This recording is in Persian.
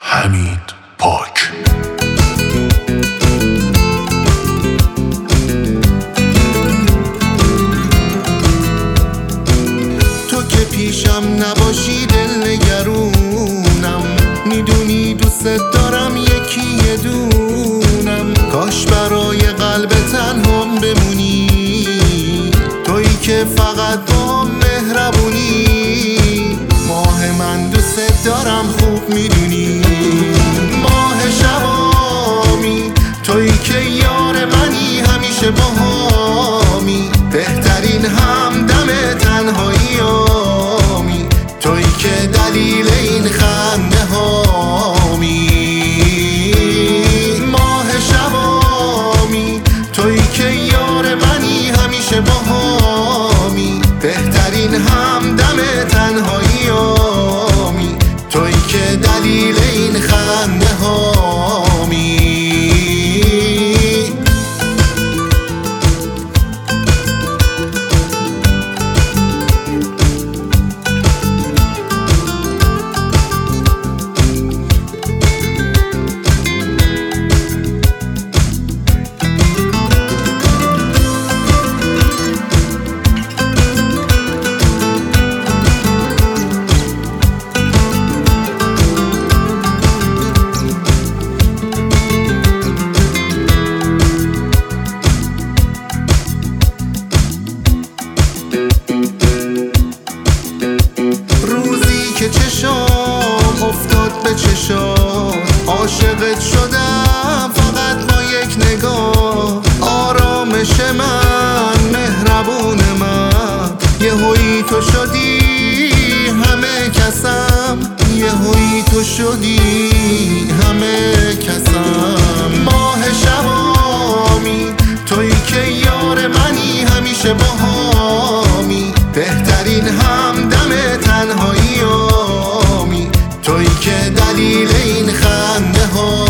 حمید پاک. تو که پیشم نباشی دل نگرونم، میدونی دوست دارم یکی یه دونم. کاش برای قلب تنهام بمونی، تویی که فقط با مهربونی. ماه من دوست دارم خوب میدونی، ماه شبامی، تویی که یار منی همیشه باهامی. بهترین همدم تنهاییامی، تویی که دلیل این خنده هامی. ماه شبامی، تویی که یار منی همیشه باهامی. بهترین همدم تنهاییامی، تویی که دلیل این خنده هامی. چشام افتاد به چشام، عاشقت شدم فقط با یک نگاه. آرامش من، مهربون من، یهویی تو شدی همه کسم. یهویی تو شدی همه کسم. ماه شبامی، تویی که یار منی همیشه باهامی. بهترین همدم تنهاییامی، تویی که دلیل این خنده ها.